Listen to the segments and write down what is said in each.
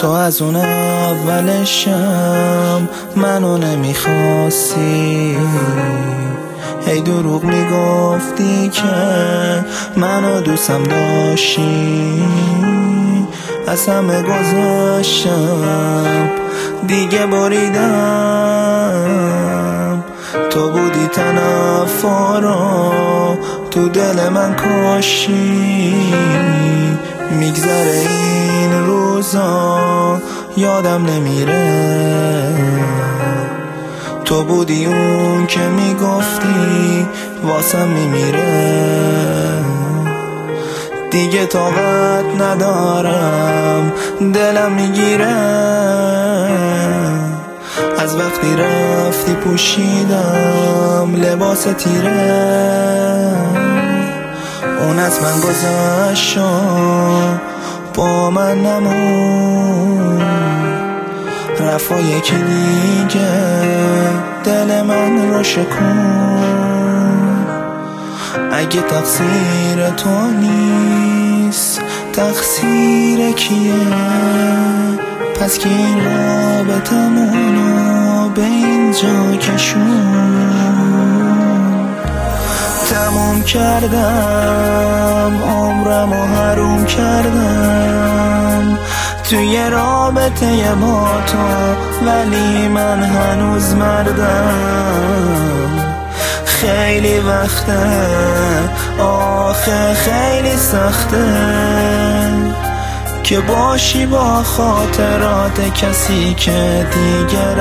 تو از اون اولشم منو نمیخواستی، هی دروغ میگفتی که منو دوستم داشتی. از همه گذاشتم دیگه بریدم، تو بودی تنفرا تو دل من کاشی. میگذره این روزا یادم نمیره، تو بودی اون که میگفتی واسم میمیره. دیگه طاقت ندارم دلم میگیره، از وقتی رفتی پوشیدم لباس تیره. اون از من گذشت با من نمون، رفا یکی دیگه دل من رو شکن. اگه تقصیر تو نیست تقصیر کیه؟ پس که این رابطمونو به اینجا کشون. تموم کردم عمرمو حروم کردم توی رابطه با تو، ولی من هنوز مردم. خیلی وقته آخه خیلی سخته که باشی با خاطرات کسی که دیگه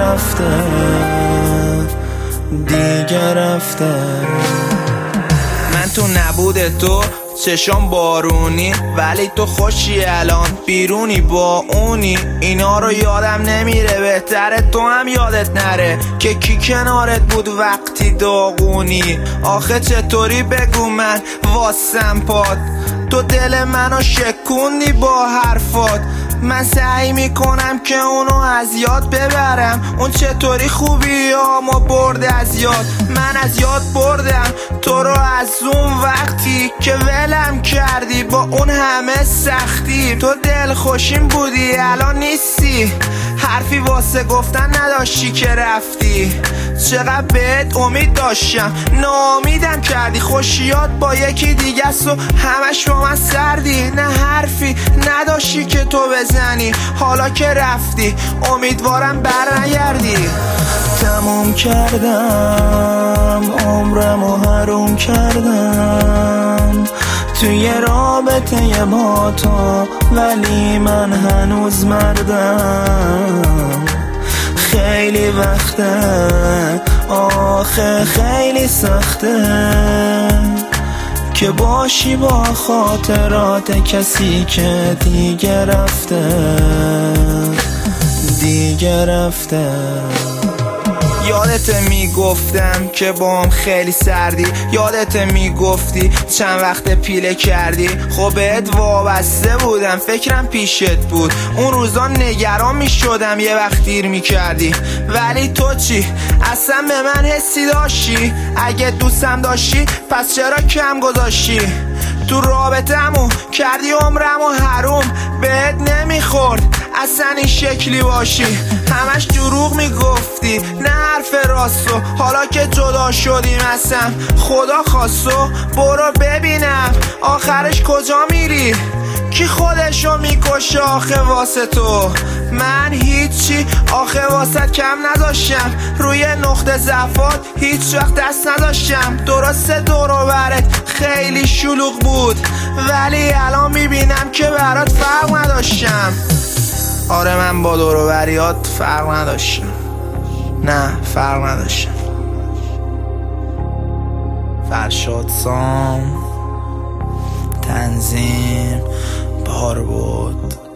رفته. من تو نبود تو چشام بارونی، ولی تو خوشی الان بیرونی با اونی. اینا رو یادم نمیره، بهتره تو هم یادت نره که کی کنارت بود وقتی داغونی. آخه چطوری بگو من واسم پاد، تو دل منو شکوندی با حرفات. من سعی میکنم که اونو از یاد ببرم، اون چطوری خوبی اما برد از یاد. من از یاد بردم تو رو از اون وقتی که ولم کردی با اون همه سختی. تو دل خوشیم بودی الان نیستی، حرفی واسه گفتن نداشتی که رفتی. چقدر بهت امید داشتم ناامیدم کردی، خوشیات با یکی دیگه است و همش با من سردی. نه حرفی نداشتی که تو بزنی، حالا که رفتی امیدوارم برنگردی. تموم کردم عمرمو حروم کردم توی رابطه با تو، ولی من هنوز مردم. خیلی وقته آخه خیلی سخته که باشی با خاطرات کسی که دیگه رفته. یادت میگفتم که بام خیلی سردی، یادت میگفتی چند وقت پیله کردی. خب بهت وابسته بودم، فکرم پیشت بود. اون روزا نگران میشدم یه وقت دیر میکردی، ولی تو چی؟ اصلا به من حسی داشتی؟ اگه دوستم داشتی پس چرا کم گذاشتی؟ تو رابطمون کردی عمرمو حروم، بهت نمیخورد اصلا این شکلی باشی. همش دروغ میگفتی نه حرف راستو، حالا که جدا شدیم اصلا خدا خواستو. برو ببینم آخرش کجا میری، کی خودشو میکشه آخه واسه تو. من هیچی آخه واسه کم نداشتم، روی نقطه ضعفات هیچ وقت دست نداشتم. درسته دور و برت خیلی شلوغ بود، ولی الان میبینم که برات فرق نداشتم. آره من با دور و بریات فرق نداشتم، نه فرق نداشتم. فرشاد سام، تنظیم بار بود.